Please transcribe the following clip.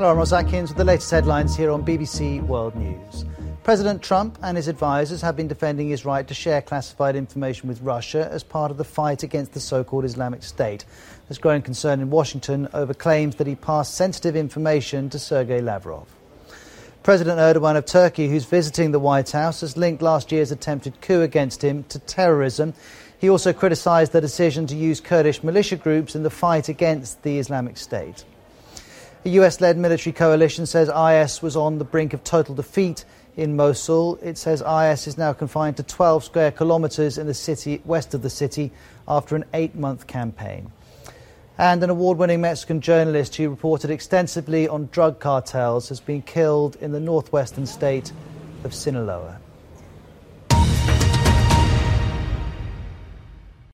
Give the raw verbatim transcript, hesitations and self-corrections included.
Hello, I'm Ross Atkins with the latest headlines here on B B C World News. President Trump and his advisers have been defending his right to share classified information with Russia as part of the fight against the so-called Islamic State. There's growing concern in Washington over claims that he passed sensitive information to Sergei Lavrov. President Erdogan of Turkey, who's visiting the White House, has linked last year's attempted coup against him to terrorism. He also criticised the decision to use Kurdish militia groups in the fight against the Islamic State. A U S-led military coalition says I S was on the brink of total defeat in Mosul. It says I S is now confined to twelve square kilometres in the city west of the city after an eight-month campaign. And an award-winning Mexican journalist who reported extensively on drug cartels has been killed in the northwestern state of Sinaloa.